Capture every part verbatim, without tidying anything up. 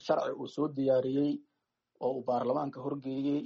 sharci uu soo diyaariyey oo uu baarlamaanka horgeeyey.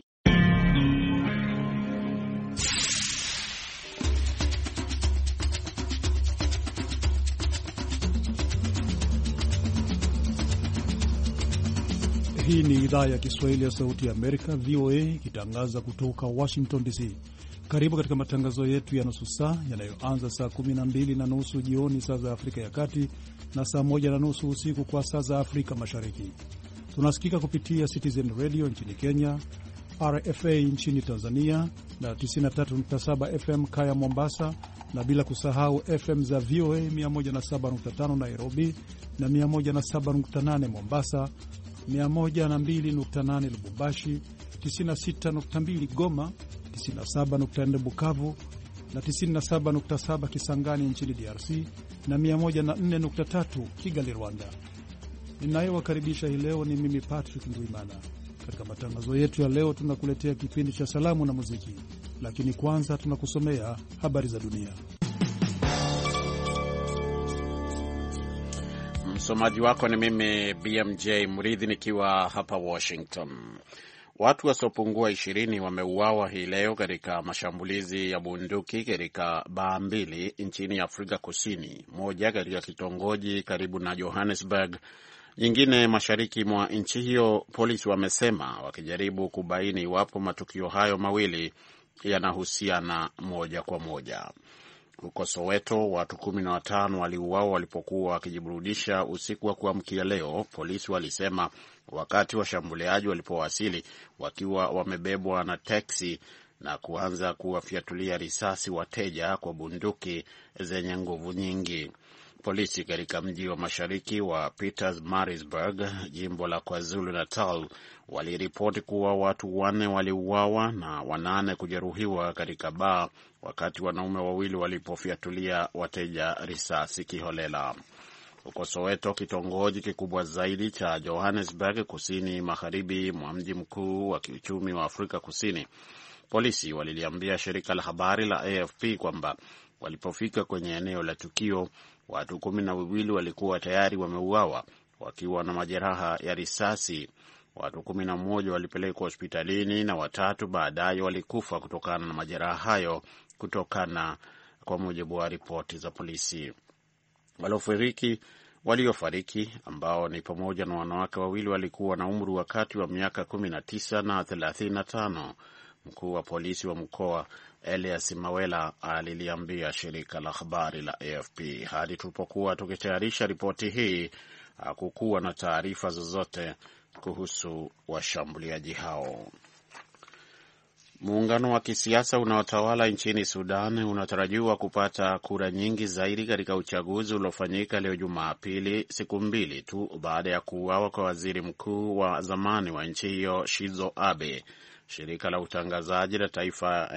Hii ni idhaa ya Kiswahili ya Sauti ya Amerika, V O A, ikitangaza kutoka Washington D C. Karibu katika matangazo yetu ya nusu saa yanayoanza saa kumi na mbili na nusu jioni saa za Afrika ya Kati na saa moja na nusu usiku kwa saa za Afrika Mashariki. Tunasikika kupitia Citizen Radio nchini Kenya, R F A nchini Tanzania na tisini na tatu nukta saba F M Kaya Mombasa, na bila kusahau F M za V O A mia moja na saba nukta tano Nairobi na mia moja na saba nukta nane Mombasa, mia moja na mbili nukta nane Lubumbashi, tisini na sita nukta mbili Goma, tisini na saba nukta nne Bukavu na tisini na saba nukta saba Kisangani nchini D R C na mia moja na nne nukta tatu Kigali, Rwanda. Ninayewakaribisha hii leo ni mimi Patrick Ndwimana. Katika matangazo yetu ya leo tunakuletea kipindi cha salamu na muziki, lakini kwanza tunakusomea habari za dunia. Msomaji wako ni mimi B M J Mridhi nikiwa hapa Washington. Watu wasiopungua ishirini wameuawa hii leo katika mashambulizi ya bunduki katika baa mbili nchini Afrika Kusini, moja katika kitongoji karibu na Johannesburg, nyingine mashariki mwa nchi hiyo, polisi wamesema, wakijaribu kubaini iwapo matukio hayo mawili yanahusiana moja kwa moja. Huko Soweto, watu kumi na watano waliuawa walipokuwa wakijiburudisha usiku wa kuamkia leo, polisi walisema, wakati washambuliaji walipowasili wakiwa wamebebwa na teksi na kuanza kuwafyatulia risasi wateja kwa bunduki zenye nguvu nyingi. Polisi katika mji wa mashariki wa Pietermaritzburg, jimbo la KwaZulu Natal, waliripoti kuwa watu wanne waliuawa na wanane kujeruhiwa katika baa wakati wanaume wawili walipofyatulia wateja risasi kiholela. Huko Soweto, kitongoji kikubwa zaidi cha Johannesburg, kusini magharibi mwa mji mkuu wa kiuchumi wa Afrika Kusini, polisi waliliambia shirika la habari la A F P kwamba walipofika kwenye eneo la tukio, watu kumi na wawili walikuwa tayari wameuawa wakiwa na majeraha ya risasi. Watu kumi na mmoja walipelekwa hospitalini na watatu baadaye walikufa kutokana na majeraha hayo, kutokana kwa mujibu wa ripoti za polisi. Waliofariki waliofariki ambao ni pamoja na wanawake wawili walikuwa na umri wa kati wa miaka kumi na tisa na thelathini na tano. Mkuu wa polisi wa mkoa Elias Mawela aliliambia shirika la habari la A F P, hadi tulipokuwa tukitayarisha ripoti hii hakukuwa na taarifa zozote kuhusu washambuliaji hao. Muungano wa kisiasa unaotawala nchini Sudan unatarajiwa kupata kura nyingi zaidi katika uchaguzi uliofanyika leo Jumapili, siku mbili tu baada ya kuuawa kwa waziri mkuu wa zamani wa nchi hiyo Shizo Abe. Shirika la utangazaji la taifa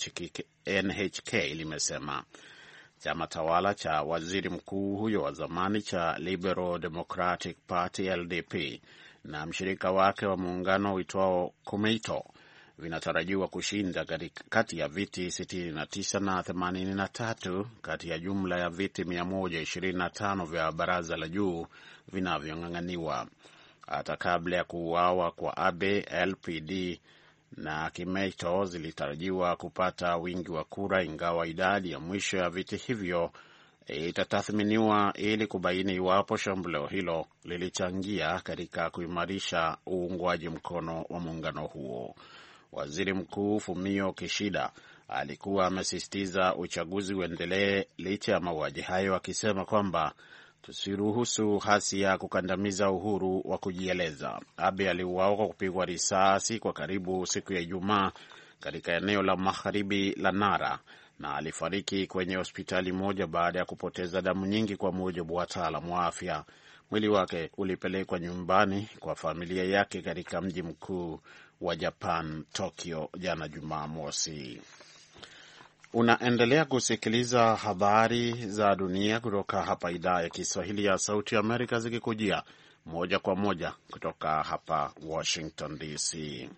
N H K limesema chama tawala cha waziri mkuu huyo wa zamani cha Liberal Democratic Party L D P na mshirika wake wa muungano uitwao Komeito vinatarajiwa kushinda kati ya viti sitini na tisa na themanini na tatu kati ya jumla ya viti mia moja ishirini na tano vya baraza la juu vinavyong'ang'aniwa. Hata kabla ya kuuawa kwa Abe, L P D na Komeito zilitarajiwa kupata wingi wa kura, ingawa idadi ya mwisho ya viti hivyo itatathminiwa ili kubaini iwapo shambulio hilo lilichangia katika kuimarisha uungwaji mkono wa muungano huo. Waziri Mkuu Fumio Kishida alikuwa amesisitiza uchaguzi uendelee licha ya mauaji hayo, akisema kwamba tusiruhusu hasia kukandamiza uhuru wa kujieleza. Abe aliuawa kwa kupigwa risasi kwa karibu siku ya Ijumaa katika eneo la magharibi la Nara na alifariki kwenye hospitali moja baada ya kupoteza damu nyingi, kwa mujibu wa wataalamu wa afya. Mwili wake ulipelekwa nyumbani kwa familia yake katika mji mkuu wa Japan, Tokyo, jana Jumamosi. Unaendelea kusikiliza habari za dunia kutoka hapa idhaa ya Kiswahili ya Sauti ya Amerika, zikikujia moja kwa moja kutoka hapa Washington D C.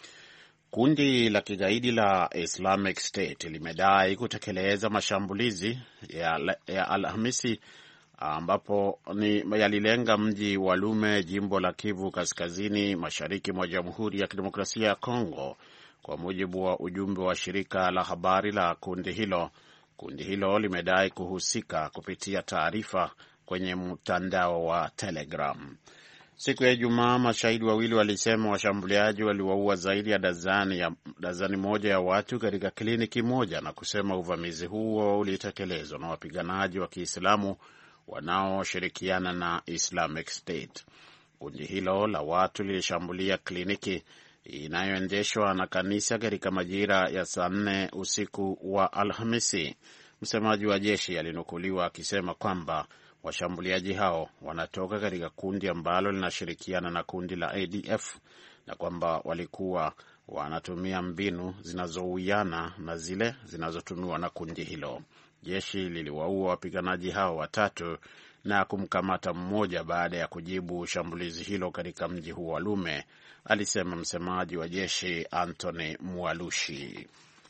Kundi la kigaidi la Islamic State limedai kutekeleza mashambulizi ya, ya Alhamisi ambapo ni yalilenga mji wa Lume, jimbo la Kivu Kaskazini, mashariki mwa Jamhuri ya Kidemokrasia ya Kongo, kwa mujibu wa ujumbe wa shirika la habari la kundi hilo. Kundi hilo limedai kuhusika kupitia taarifa kwenye mtandao wa Telegram. Siku ya Ijumaa, mashahidi wawili walisema washambuliaji waliwaua zaidi ya dazani, ya dazani moja ya watu katika kliniki moja, na kusema uvamizi huo ulitekelezwa na wapiganaji wa Kiislamu wanaoshirikiana na Islamic State. Kundi hilo la watu lilishambulia kliniki inayoendeshwa na kanisa katika majira ya saa nne usiku wa Alhamisi. Msemaji wa jeshi alinukuliwa akisema kwamba washambuliaji hao wanatoka katika kundi ambalo linashirikiana na kundi la A D F na kwamba walikuwa wanatumia mbinu zinazouiana na zile zinazotumiwa na kundi hilo. Jeshi liliwaua wapiganaji hao watatu na kumkamata mmoja baada ya kujibu shambulizi hilo katika mji huo wa Lume, alisema msemaji wa jeshi Anthony Mwalushi.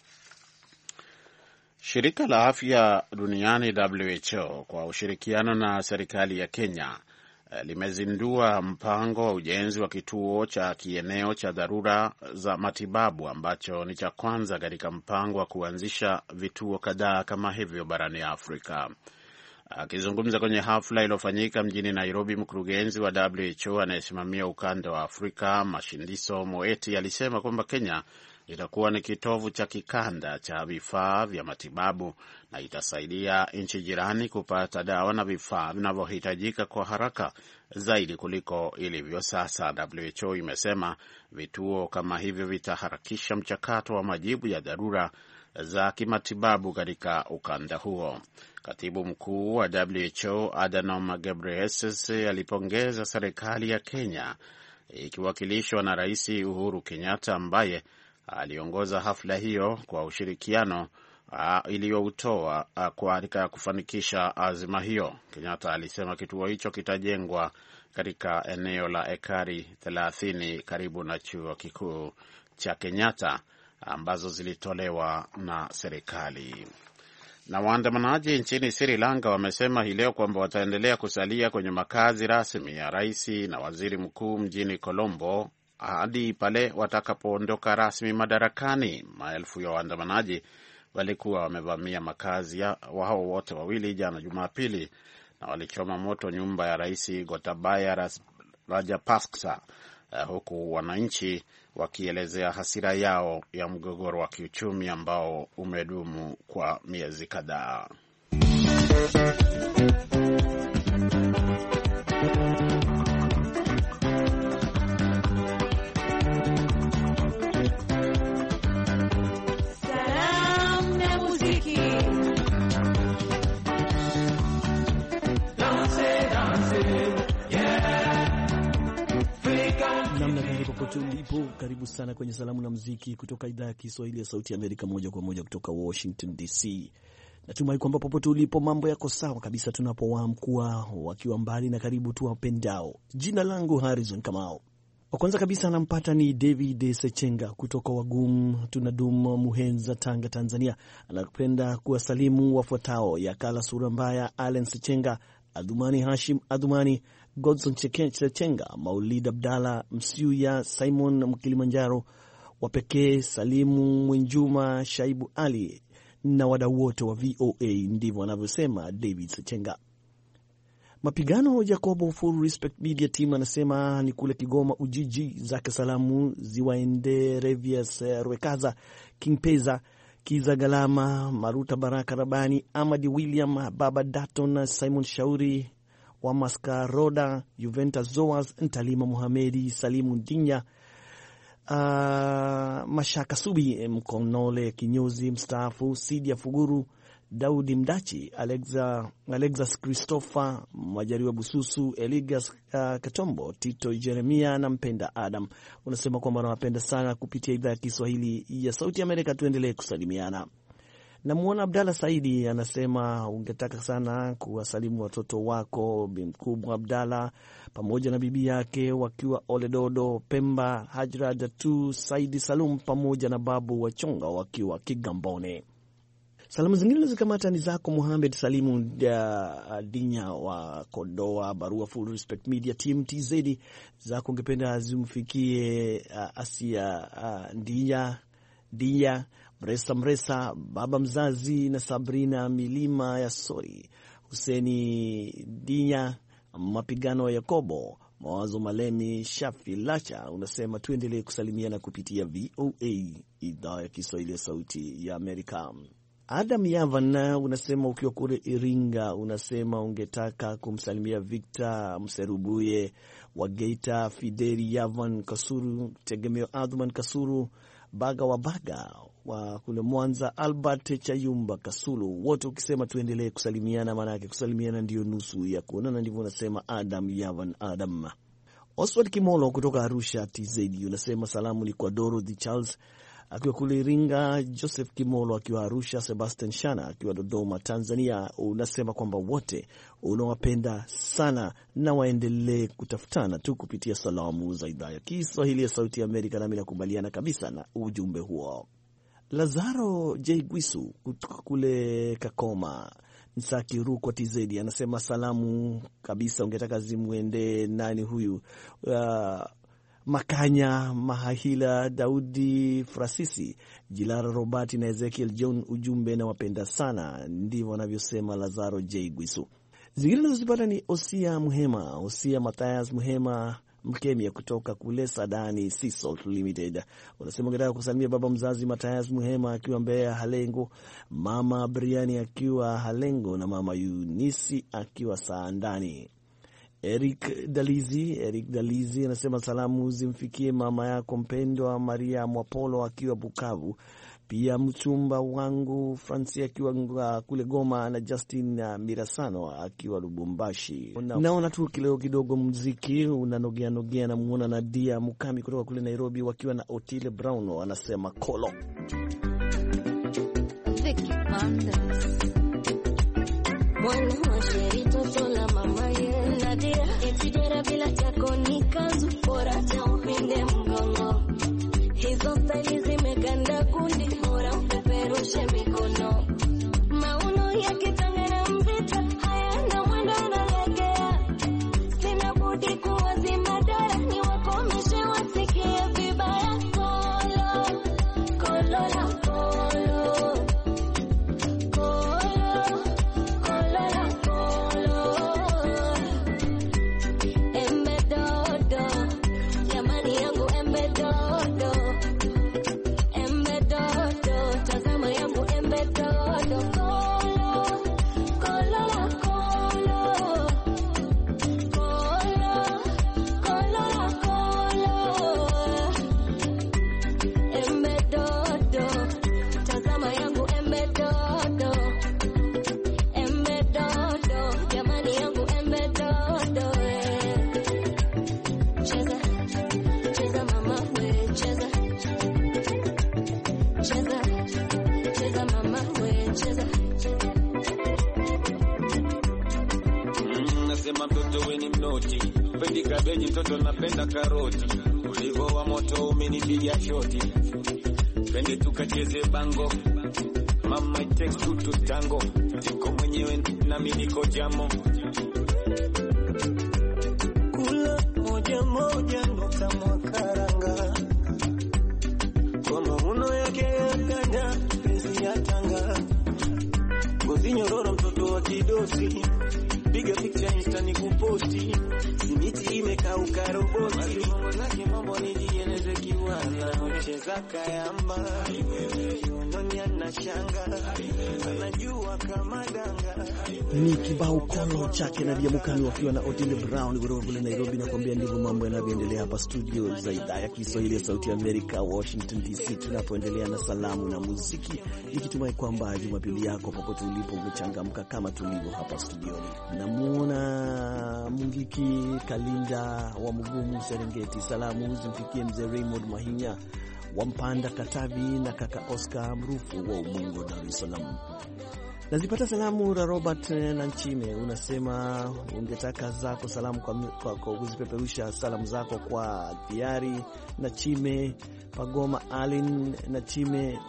Shirika la Afya Duniani W H O kwa ushirikiano na serikali ya Kenya limezindua mpango wa ujenzi wa kituo cha kieneo cha dharura za matibabu ambacho ni cha kwanza katika mpango wa kuanzisha vituo kadhaa kama hivyo barani Afrika. Akizungumza kwenye hafla iliyofanyika mjini Nairobi, mkurugenzi wa W H O anayesimamia ukanda wa Afrika, Mashindiso Moeti, alisema kwamba Kenya itakuwa ni kitovu cha kikanda cha vifaa vya matibabu na itasaidia nchi jirani kupata dawa na vifaa vinavyohitajika kwa haraka zaidi kuliko ilivyo sasa. W H O imesema vituo kama hivyo vitaharakisha mchakato wa majibu ya dharura za kimatibabu katika ukanda huo. Katibu mkuu wa W H O Adhanom Ghebreyesus alipongeza serikali ya Kenya ikiwakilishwa na Rais Uhuru Kenyatta ambaye aliongoza hafla hiyo kwa ushirikiano iliyoutoa katika kufanikisha azima hiyo. Kenyatta alisema kituo hicho kitajengwa katika eneo la ekari thelathini karibu na chuo kikuu cha Kenyatta ambazo zilitolewa na serikali. Na waandamanaji nchini Sri Lanka wamesema hii leo kwamba wataendelea kusalia kwenye makazi rasmi ya rais na waziri mkuu mjini Colombo hadi pale watakapoondoka rasmi madarakani. Maelfu ya waandamanaji walikuwa wamevamia makazi ya wao wote wawili jana Jumapili na walichoma moto nyumba ya rais Gotabaya Rajapaksa, uh, huku wananchi wakielezea hasira yao ya mgogoro wa kiuchumi ambao umedumu kwa miezi kadhaa. Ulipo, karibu sana kwenye salamu na muziki kutoka idhaa ya Kiswahili ya Sauti ya Amerika, moja kwa moja kutoka Washington D C. Natumai kwamba popote ulipo mambo yako sawa kabisa, tunapowaamkua wakiwa mbali na karibu tu wapendao. Jina langu Harrison Kamau. Wa kwanza kabisa anampata ni David Sechenga kutoka Wagum Tunadum, Muhenza, Tanga, Tanzania. Anapenda kuwasalimu wafuatao: Yakala Sura Mbaya, Allen Sechenga, Adhumani Hashim Adhumani, Godson Sechenga, Maulid Abdalla Msiuya, Simon Mkilimanjaro wa pekee, Salimu Mwenjuma, Shaibu Ali na wadau wote wa V O A. Ndivyo anavyosema David Sechenga. Mapigano Jacobo Full Respect Media Team anasema ni kule Kigoma Ujiji, zake salamu ziwaende Revius Rwekaza, King Peza, Kiza Galama, Maruta Baraka Rabani, Amadi William, Baba Daton, Simon Shauri wa Maskaroda, Juventus Zoas, Ntalima Muhamedi, Salimu Ndinya, uh, Mashaka Subi, Mkonole Kinyozi mstaafu, Sidia Fuguru, Daudi Mdachi, Alexa, Alexas Christopher, Majariwa Bususu, Eligas uh, Katombo, Tito Jeremia na Mpenda Adam. Unasema kwamba unawapenda sana kupitia idhaa ya Kiswahili ya Sauti ya Amerika. Tuendelee kusalimiana. Na muona Abdalla Saidi anasema ungetaka sana kuwasalimu watoto wako Bimkubwa Abdalla pamoja na bibi yake wakiwa Oledodo Pemba, Hajra Datu Saidi Salum pamoja na babu Wachonga wakiwa Kigambone. Salamu zingine zikamata ni zako Mohamed Salimu Dinya wa Kodoa, barua Full Respect Media Team T Z, zako ungependa zimfikie uh, Asia uh, Dinya Dinya Mresa Mresa, baba mzazi na Sabrina Milima ya Sori, Huseni Dinya, Mapigano Yakobo, Mawazo Malemi, Shafi Lacha. Unasema tuendelee kusalimiana kupitia V O A idhaa ya Kiswahili ya Sauti ya Amerika. Adam Yavan unasema ukiwa kule Iringa, unasema ungetaka kumsalimia Victor Mserubuye wa Geita, Fideri Yavan Kasuru, Tegemeo Adhuman Kasuru, Baga wa Baga wa kule Mwanza, Albert Chayumba Kasulu, wote ukisema tuendelee kusalimiana, maana yake kusalimiana ndio nusu ya kuonana, ndivyo unasema Adam Yavan Adam. Oswald Kimolo kutoka Arusha T Z unasema salamu ni kwa Dorothy Charles akiwa kule Iringa, Joseph Kimolo akiwa Arusha, Sebastian Shana akiwa Dodoma Tanzania. Unasema kwamba wote unawapenda sana na waendelee kutafutana tu kupitia salamu za idhaa ya Kiswahili ya Sauti ya Amerika, nami nakubaliana kabisa na ujumbe huo. Lazaro J Gwisu kutoka kule Kakoma Nsaki Rukwa T Z anasema salamu kabisa ungetaka zimwende nani huyu, uh, Makanya Mahahila Daudi Frasisi Jilara Robati na Ezekiel John. Ujumbe na wapenda sana, ndivyo wanavyosema Lazaro J Gwisu. Zingine nazozipata ni Osia Muhema, Osia Mathias Muhema Mkemia kutoka kule Sadani Sea Salt Limited. Unasema ungetaka kusalimia baba mzazi Mathias Muhema akiwa Mbeya Halengo, mama Briani akiwa Halengo na mama Yunisi akiwa Saandani. Eric Dalizi, Eric Dalizi anasema salamu zimfikie mama yako mpendwa Maria Mwapolo akiwa Bukavu, pia mchumba wangu Francis akiwa kule Goma na Justin Mirasano akiwa Lubumbashi. Naona tu kileo kidogo muziki unanogea nogea, na muona Nadia Mukami kutoka kule Nairobi wakiwa na Otile Brown anasema Kolo. Vicky Pandas mwana wa sheri toto la mama ye Nadia etidera bila chako ni kazu bora cha upinde mgongo, hizo style zimeganda kundi bora upeperushe mikono, mauno yake tangana mzita hayana mwendo analegea, sina budi kuwazima dara ni wakomeshe wasikie vibaya. Kolo kolo la kolo kabeji mtoto napenda karoti, ulivo wa moto umenipigia shoti, twende tukacheze bango, mama it takes two to tango, niko mwenyewe na mimi niko jamo, kula moja moja nota mwakaranga, kwa mahuno yake ya ganda pezi ya tanga, ngozi nyororo mtoto wa kidosi, piga picture insta ni kuposti, simiti imekauka roboti, mambo zake mambo ni jieneze kiwana, ucheza kayamba, yononi anashanga, anajua kama danga. Ni kibao Kolo chake Nadia Mukami wakiwa na Otile Brown kutoka kule Nairobi, na kuambia ndivyo mambo yanavyoendelea hapa studio za idhaa ya Kiswahili ya Sauti ya Amerika, Washington D C, tunapoendelea na salamu na muziki, nikitumai kwamba Jumapili yako popote ulipo umechangamka kama tulivyo hapa studioni. Namuona Mungiki Kalinda wa Mugumu Serengeti, salamu zimfikie mzee Raymond Mahinya wa Mpanda Katavi na kaka Oscar Mrufu wa Umungo Dar es Salaam. Nazipata salamu za Robert Nanchime, unasema ungetaka zako salamu kwa, kwa, kwa kuzipeperusha salamu zako kwa Thiari na Chime Pagoma, Alin na Chime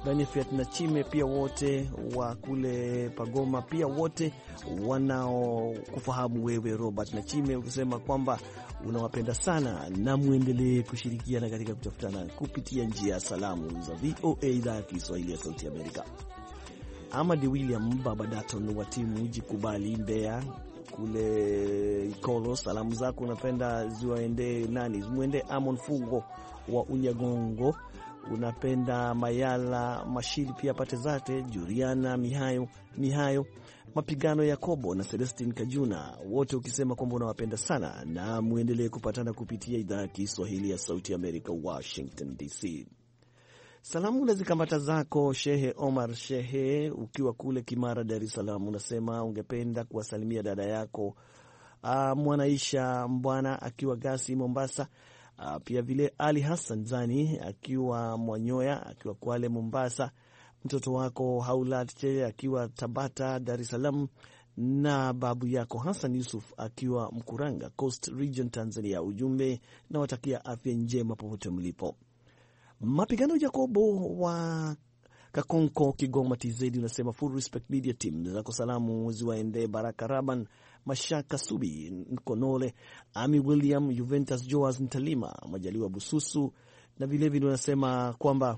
Benefit na Chime, pia wote wa kule Pagoma, pia wote wanaokufahamu wewe Robert na Chime, ukisema kwamba unawapenda sana na muendelee kushirikiana katika kutafutana kupitia njia ya salamu za V O A idhaa ya Kiswahili ya Sauti Amerika. Amadi William Baba Daton wa timu Jikubali Mbeya kule Ikolo, salamu zako unapenda ziwaende nani? Muende Amon Fungo wa Unyagongo, unapenda Mayala Mashili, pia pate zate Juliana Mihayo Mihayo Mapigano Yakobo na Celestine Kajuna, wote ukisema kwamba unawapenda sana na muendelee kupatana kupitia idhaa ya Kiswahili ya Sauti Amerika, Washington D C. Salamu na zikamata zako Shehe Omar Shehe ukiwa kule Kimara, Dar es Salaam, unasema ungependa kuwasalimia dada yako uh, Mwanaisha Mbwana akiwa Gasi Mombasa, uh, pia vile Ali Hassan Zani akiwa Mwanyoya akiwa Kwale Mombasa, mtoto wako Haulat Che akiwa Tabata Dar es Salaam, na babu yako Hassan Yusuf akiwa Mkuranga Coast Region Tanzania. Ujumbe na watakia afya njema popote mlipo. Mapigano Jacobo wa Kakonko Kigoma T Z unasema full respect media team zako salamu ziwaende Baraka Raban, Mashaka Subi Nkonole, Ami William, Juventus Joas Ntalima, Majaliwa Bususu, na vile vile unasema kwamba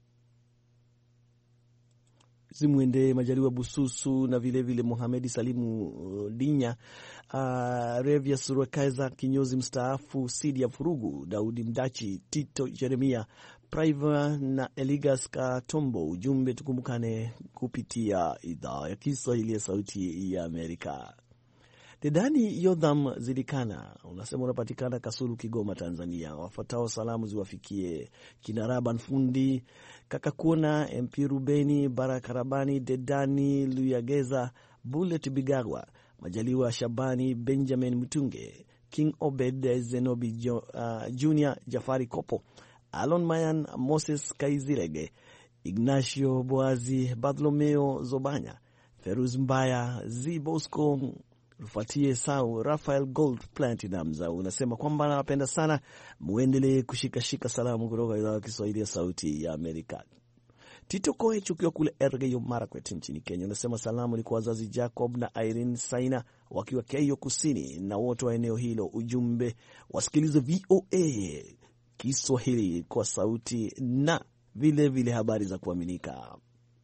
zimuende Majaliwa Bususu na vile vile Mohamed Salimu Dinya, uh, Revia Surakaza kinyozi mstaafu, Sidia Furugu, Daudi Mdachi, Tito Jeremia Priva na Eligas Katombo. Ujumbe tukumbukane kupitia idhaa ya Kiswahili ya Sauti ya Amerika. Dedani Yodham Zidikana unasema unapatikana Kasulu Kigoma Tanzania. Wafuatao salamu ziwafikie Kinaraban Fundi, Kakakuna, M P Rubeni, Barakarabani, Dedani Luyageza, Bullet Bigagwa, Majaliwa Shabani, Benjamin Mutunge, King Obed Zenobi jo, uh, Junior, Jafari Kopo, Alon Mayan, Moses Kaizirege, Ignacio Boazi, Bartolomeo Zobanya, Feruz Mbaya, Z Bosco Rufatie Sau, Rafael Gold Platinum. Unasema kwamba anapenda sana muendelee kushikashika salamu kutoka idhaa ya Kiswahili ya Sauti ya Amerika. Tito Koe chukiwa kule Elgeyo Marakwet nchini Kenya, unasema salamu ni kwa wazazi Jacob na Irene Saina wakiwa Keyo Kusini na wote wa eneo hilo. Ujumbe wasikilize V O A Kiswahili kwa sauti na vile vile habari za kuaminika.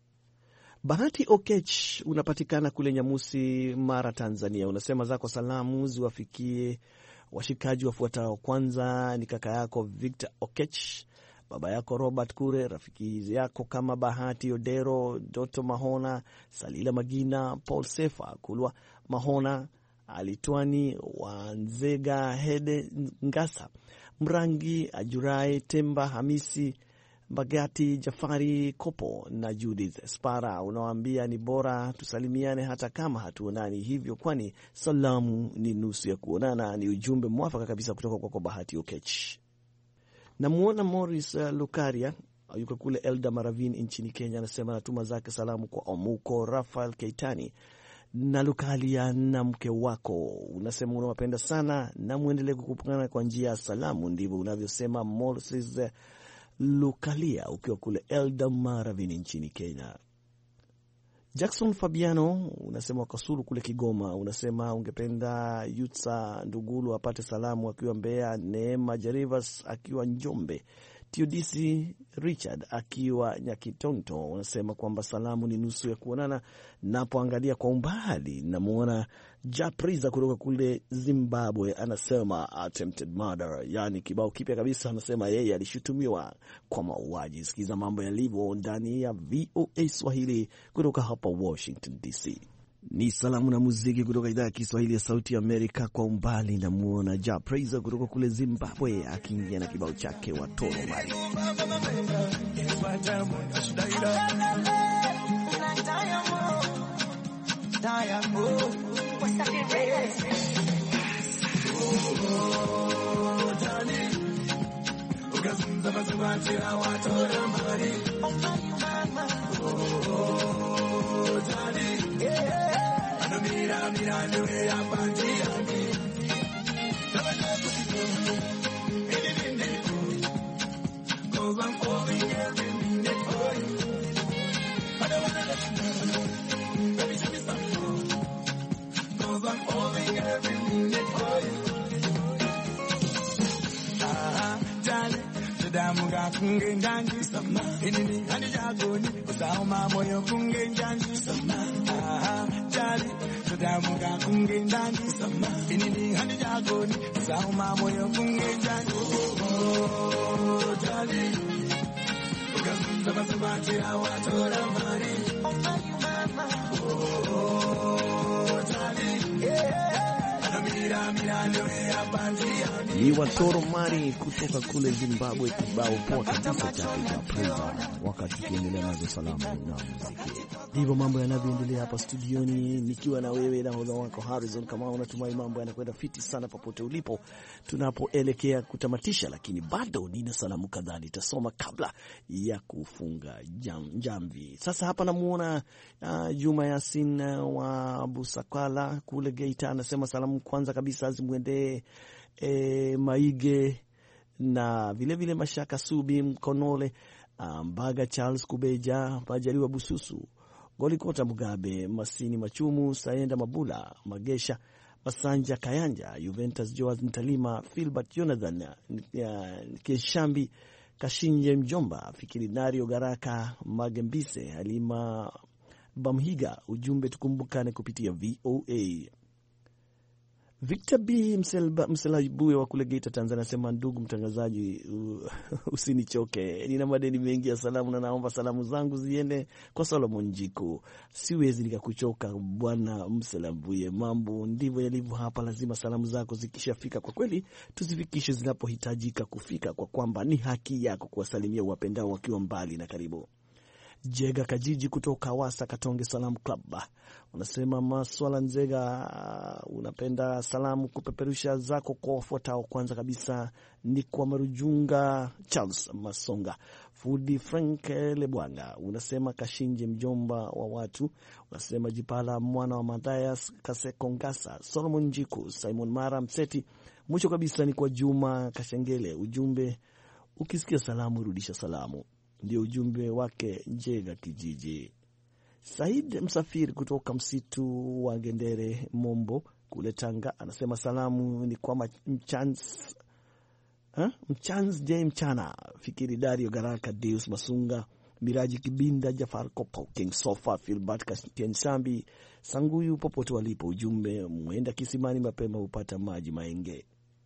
Bahati Okech unapatikana kule Nyamusi, Mara, Tanzania. Unasema zako salamu ziwafikie washikaji wafuatao. Kwanza ni kaka yako Victor Okech, baba yako Robert Kure, rafiki yako kama Bahati Odero, Doto Mahona, Salila Magina, Paul Sefa Kulwa Mahona, Alitwani Wanzega, Hede Ngasa, Mrangi Ajurai, Temba Hamisi Bagati, Jafari Kopo na Judith Spara. Unawaambia ni bora tusalimiane hata kama hatuonani hivyo, kwani salamu ni nusu ya kuonana. Ni ujumbe mwafaka kabisa kutoka kwa, kwa Bahati Okech. Namuona Morris uh, Lukaria yuko kule Elda Maravini nchini Kenya, anasema natuma zake salamu kwa Omuko Rafael Keitani na Lukalia na mke wako. Unasema unawapenda sana na muendelee kukupangana kwa njia ya salamu. Ndivyo unavyosema Morris Lukalia ukiwa kule Elda Maravini nchini Kenya. Jackson Fabiano unasema Kasulu kule Kigoma, unasema ungependa Yutsa Ndugulu apate salamu akiwa Mbeya, Neema Jarivas akiwa Njombe, Teodisi Richard akiwa Nyakitonto. Unasema kwamba salamu ni nusu ya kuonana. Napoangalia kwa umbali namuona Japriza kutoka kule Zimbabwe, anasema attempted murder, yani kibao kipya kabisa. Anasema yeye alishutumiwa kwa mauaji. Sikiza mambo yalivyo ndani ya V O A Swahili kutoka hapa Washington D C. Ni salamu na muziki kutoka idhaa ya Kiswahili ya Sauti ya Amerika. Kwa umbali namuona Japriza kutoka kule Zimbabwe akiingia na kibao chake Watoro Mari. Mira, mira, no era pandilla. Cause I'm falling every minute for you. tudamuga kunge ndangi sama inini hani jagoni usauma moyo kunge ndangi sama aha jali tudamuga kunge ndangi sama inini hani jagoni usauma moyo kunge ndangi oh jali ukafunza basabati awatora mari oh mama oh jali yeah. Ni Watoro Mari kutoka kule Zimbabwe, kibao poa kabisa chake cha Preza, wakati tukiendelea nazo salamu na muziki. Ndivyo mambo yanavyoendelea hapa studioni, nikiwa na wewe na hodha wako Harrison. Kama unatumai mambo yanakwenda fiti sana popote ulipo, tunapoelekea kutamatisha, lakini bado nina salamu kadhaa nitasoma kabla ya kufunga jam, jamvi. Sasa hapa namuona uh, Juma Yasin uh, wa Busakala kule Geita, anasema salamu kwanza kabisa zimwendee e, Maige na vile vile Mashaka Subi Mkonole, Mbaga Charles Kubeja, Majaliwa Bususu, Golikota Mugabe, Masini Machumu, Saenda Mabula, Magesha Masanja Kayanja, Juventus Joas Ntalima, Philbert Jonathan Keshambi, Kashinje Mjomba, Fikiri Nario Garaka, Magembise, Halima Bamhiga. Ujumbe tukumbukane kupitia V O A. Victor B Mselabuye wa kule Geita, Tanzania, sema ndugu mtangazaji, uh, usinichoke. Nina madeni mengi ya salamu na naomba salamu zangu ziende kwa Solomon Njiko. Siwezi nikakuchoka bwana Mselabuye. Mambo ndivyo yalivyo hapa, lazima salamu zako zikishafika kwa kweli tuzifikishe zinapohitajika kufika, kwa kwamba ni haki yako kuwasalimia wapendao wakiwa mbali na karibu. Jega Kajiji kutoka Wasa Katonge Salam Club unasema Maswala Nzega, unapenda salamu kupeperusha zako kwa wafuatao. Kwanza kabisa ni kwa Marujunga Charles Masonga, Fudi Frank Lebwanga, unasema Kashinje Mjomba wa watu, unasema Jipala mwana wa Mathias Kasekongasa, Solomon Njiku, Simon Mara Mseti. Mwisho kabisa ni kwa Juma Kashengele, ujumbe ukisikia salamu rudisha salamu. Ndio ujumbe wake Njega Kijiji. Said Msafiri kutoka msitu wa Gendere Mombo kule Tanga, anasema salamu ni kwa Mchans ha? Mchans J Mchana, Fikiri Dario Garaka, Deus Masunga, Miraji Kibinda, Jafar Kopo, King Sofa, Philbert Kashtiensambi, Sanguyu popote walipo. Ujumbe muenda kisimani mapema upata maji maenge.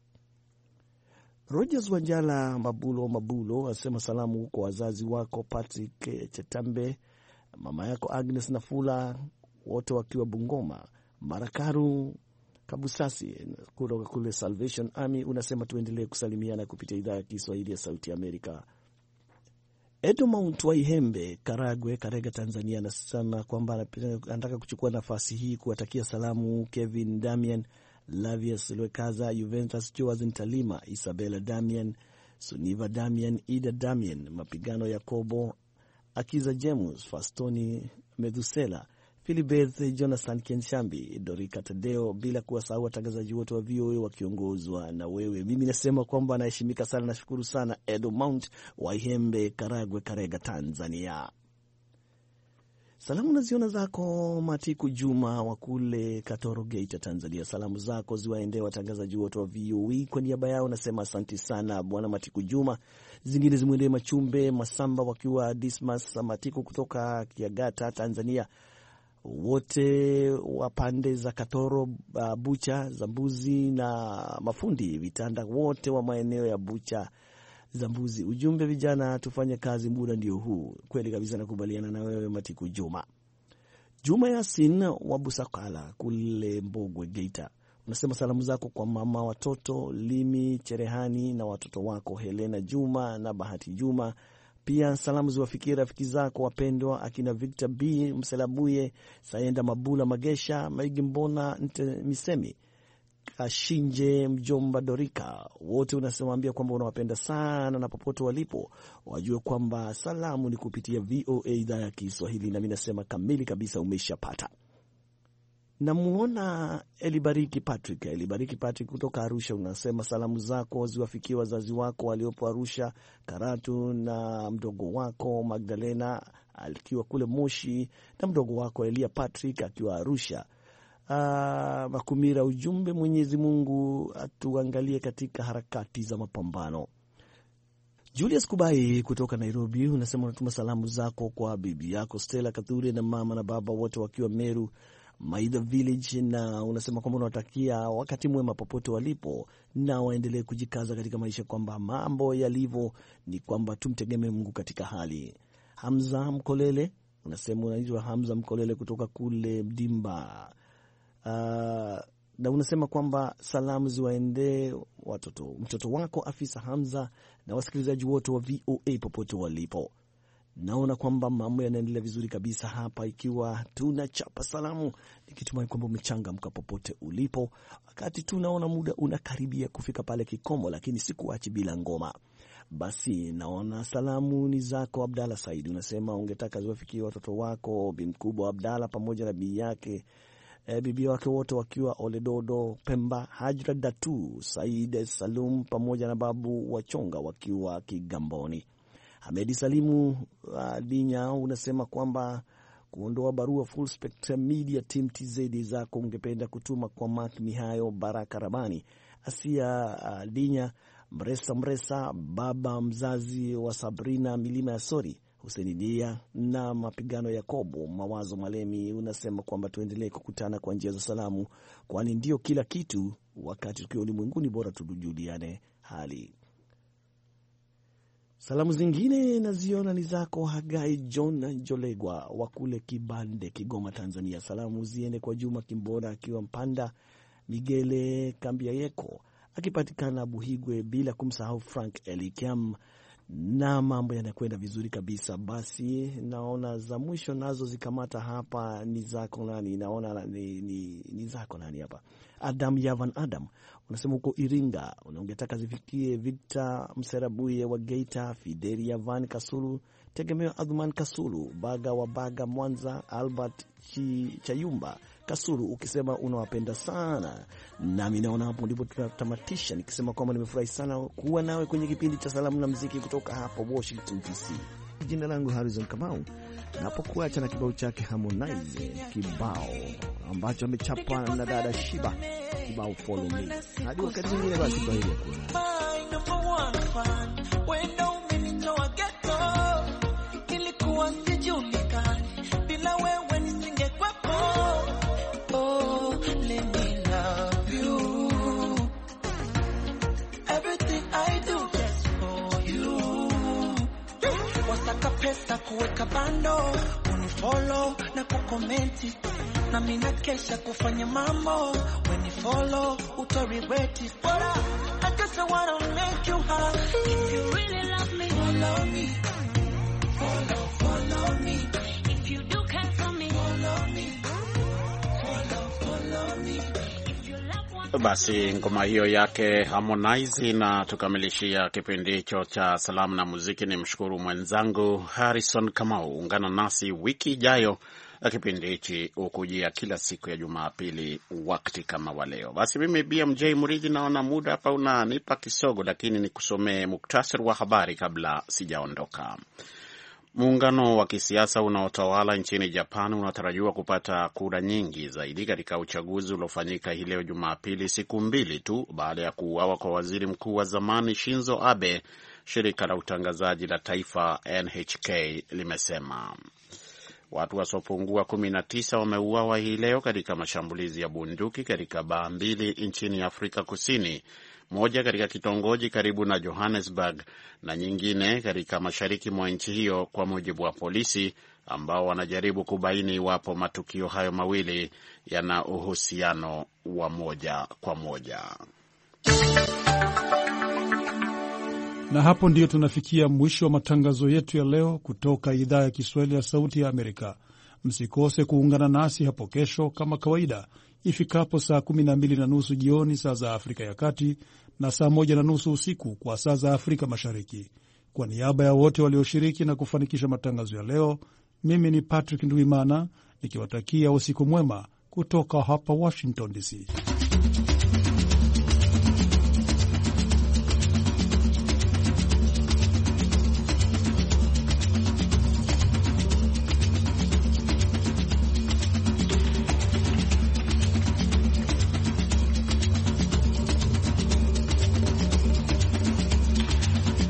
Rogers Wanjala Mabulo Mabulo asema salamu kwa wazazi wako Patrick Chetambe, mama yako Agnes Nafula, wote wakiwa Bungoma, Marakaru Kabusasi kutoka kule Salvation Army. Unasema tuendelee kusalimiana kupitia idhaa ya Kiswahili ya Sauti ya Amerika. Edo Mount Waihembe Karagwe Karega Tanzania anasema kwamba anataka kuchukua nafasi hii kuwatakia salamu Kevin Damian, Lavius Lwekaza, Juventus Joas Ntalima, Isabella Damian, Suniva Damian, Ida Damian, Mapigano Yakobo, Akiza James, Fastoni Medusela, Philibert Jonathan Kenshambi, Dorika Tadeo, bila kuwasahau watangazaji wote wa V O A wakiongozwa na wewe. Mimi nasema kwamba anaheshimika sana, nashukuru sana Edo Mount Waihembe Karagwe Karega Tanzania. Salamu naziona zako Matiku Juma wa kule Katoro Geita Tanzania. Salamu zako ziwaendee watangazaji wote wa V O A. Kwa niaba yao nasema asante sana bwana Matiku Juma. Zingine zimwendee Machumbe Masamba wakiwa Dismas Matiku kutoka Kiagata Tanzania. Wote wa pande za Katoro, uh, Bucha, Zambuzi na mafundi vitanda wote wa maeneo ya Bucha, Zambuzi. Ujumbe vijana tufanye kazi, muda ndio huu. Kweli kabisa nakubaliana na wewe Matiku Juma. Juma Yasin wa Busakala kule Mbogwe Geita. Unasema salamu zako kwa mama watoto Limi Cherehani na watoto wako Helena Juma na Bahati Juma. Pia salamu ziwafikie rafiki zako wapendwa akina Victor B Mselabuye, Saenda Mabula Magesha, Maigi Mbona Nte Misemi, Kashinje Mjomba Dorika. Wote unasemwambia kwamba unawapenda sana na popote walipo wajue kwamba salamu ni kupitia V O A idhaa ya Kiswahili, na mimi nasema kamili kabisa umeshapata. Namuona Elibariki Patrick, Elibariki Patrick kutoka Arusha. Unasema salamu zako ziwafikie wazazi wako waliopo Arusha, Karatu, na mdogo wako Magdalena akiwa kule Moshi, na mdogo wako Elia Patrick akiwa Arusha. Ah, Makumira. Ujumbe, Mwenyezi Mungu atuangalie katika harakati za mapambano. Julius Kubai kutoka Nairobi unasema unatuma salamu zako kwa bibi yako Stella Kathure na mama na baba wote wakiwa Meru Maidha Village, na unasema kwamba unawatakia wakati mwema popote walipo na waendelee kujikaza katika maisha, kwamba mambo yalivyo ni kwamba tumtegemee Mungu katika hali. Hamza Mkolele unasema unaitwa Hamza Mkolele kutoka kule Mdimba. Uh, na unasema kwamba salamu ziwaendee watoto mtoto wako Afisa Hamza na wasikilizaji wote wa V O A popote walipo. Naona kwamba mambo yanaendelea vizuri kabisa hapa, ikiwa tunachapa salamu, nikitumai kwamba umechangamka popote ulipo, wakati tunaona muda unakaribia kufika pale kikomo, lakini sikuachi bila ngoma. Basi naona salamu ni zako Abdalla Said, unasema ungetaka ziwafikie watoto wako bi mkubwa Abdalla pamoja na bibi yake e, bibi wake wote wakiwa Oledodo Pemba, Hajra Datu Said Salum pamoja na babu Wachonga wakiwa Kigamboni. Hamedi Salimu uh, Dinya unasema kwamba kuondoa barua Full Spectrum Media Team T Z zako ungependa kutuma kwa Mark Mihayo, Baraka Rabani, Asia uh, Dinya, Mresa Mresa, baba mzazi wa Sabrina Milima ya Sori, Huseni Dia na Mapigano Yakobo, Mawazo Malemi. Unasema kwamba tuendelee kukutana kwa njia za salamu, kwani ndio kila kitu wakati tukiwa ulimwenguni, bora tujuliane hali. Salamu zingine naziona ni zako Hagai John Jolegwa wa kule Kibande, Kigoma, Tanzania. Salamu ziende kwa Juma Kimbora akiwa Mpanda, Migele Kambiayeko akipatikana Buhigwe, bila kumsahau Frank Elikiam, na mambo yanakwenda vizuri kabisa. Basi naona za mwisho nazo zikamata hapa ni zako nani, naona ni, ni, ni zako nani hapa, Adam Yavan Adam unasema uko Iringa, unaongetaka zifikie Victor Mserabuye wa Geita, Fideri Yavan Kasulu, Tegemeo Adhuman Kasulu, Baga wa Baga Mwanza, Albert Chi, Chayumba Kasulu, ukisema unawapenda sana. Nami naona hapo ndipo tunatamatisha nikisema kwamba nimefurahi sana kuwa nawe kwenye kipindi cha salamu na muziki kutoka hapa Washington D C. Jina langu Harrison Kamau, napokuacha na kibao chake Harmonize, kibao ambacho amechapa na dada Shiba, kibao Follow Me. Hadi wakati mwingine, basi kwa hili kuna pesa kuweka bando, unifollow na kukomenti, na mina kesha kufanya mambo, when you follow utoriweti. But I, I guess I wanna make you happy. If you really love me, follow me, follow, follow me. If you do care for me, follow me, follow, follow me. Basi ngoma hiyo yake Harmonize na tukamilishia kipindi hicho cha salamu na muziki. Ni mshukuru mwenzangu Harrison Kamau. Ungana nasi wiki ijayo, kipindi hichi ukujia kila siku ya Jumapili wakati kama wa leo. Basi mimi B M J Muridhi, naona muda hapa unanipa kisogo, lakini nikusomee muktasari wa habari kabla sijaondoka. Muungano wa kisiasa unaotawala nchini Japan unatarajiwa kupata kura nyingi zaidi katika uchaguzi uliofanyika hii leo Jumapili, siku mbili tu baada ya kuuawa kwa waziri mkuu wa zamani Shinzo Abe, shirika la utangazaji la taifa N H K limesema. Watu wasiopungua kumi na tisa wameuawa hii leo katika mashambulizi ya bunduki katika baa mbili nchini Afrika Kusini, moja katika kitongoji karibu na Johannesburg na nyingine katika mashariki mwa nchi hiyo, kwa mujibu wa polisi ambao wanajaribu kubaini iwapo matukio hayo mawili yana uhusiano wa moja kwa moja. Na hapo ndiyo tunafikia mwisho wa matangazo yetu ya leo kutoka idhaa ya Kiswahili ya Sauti ya Amerika. Msikose kuungana nasi hapo kesho kama kawaida ifikapo saa kumi na mbili na nusu jioni saa za Afrika ya Kati na saa moja na nusu usiku kwa saa za Afrika Mashariki. Kwa niaba ya wote walioshiriki na kufanikisha matangazo ya leo, mimi ni Patrick Ndwimana nikiwatakia usiku mwema kutoka hapa Washington D C.